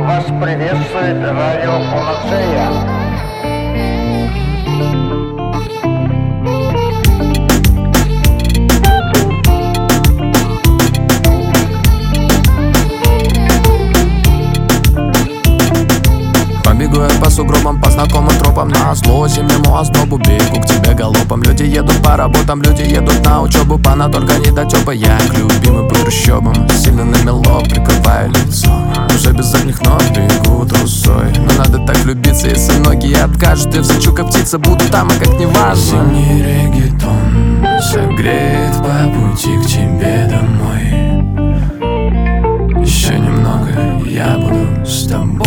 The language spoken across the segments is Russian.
Вас приветствует радио Панацея. Бегу я по сугробам, по знакомым тропам, на зло зимнему ознобу бегу к тебе галопом. Люди едут по работам, люди едут на учебу, пана только недотёпа. Я к любимым по трущобам, сильно намело, прикрываю лицо. Уже без задних ног бегу трусой. Но надо так влюбиться, если многие откажут. Я взлечу как птица, буду там, а как не важно. Зимний реггетон согреет по пути к тебе домой. Еще немного, и я буду с тобой.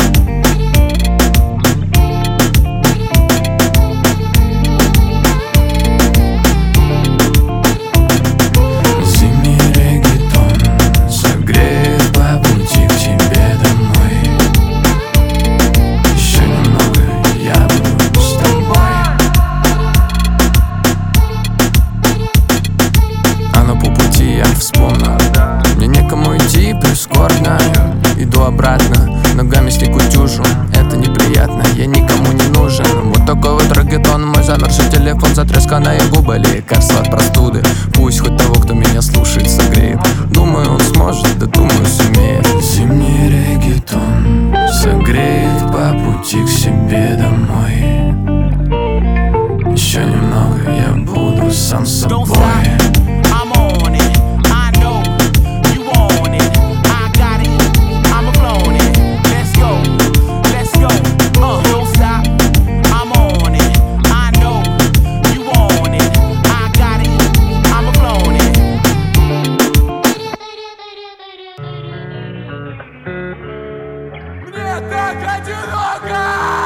Вспомнил, мне некому идти, прискорбно. Иду обратно, ногами стеку тюжу. Это неприятно, я никому не нужен. Вот такой вот реггетон, мой замерзший телефон, затресканные губы, лекарство от простуды. Пусть хоть того, кто меня слушает, согреет. Думаю, он сможет, да думаю, сумеет. Зимний реггетон согреет по пути к себе домой. Еще немного, я буду сам собой. Мне так одиноко!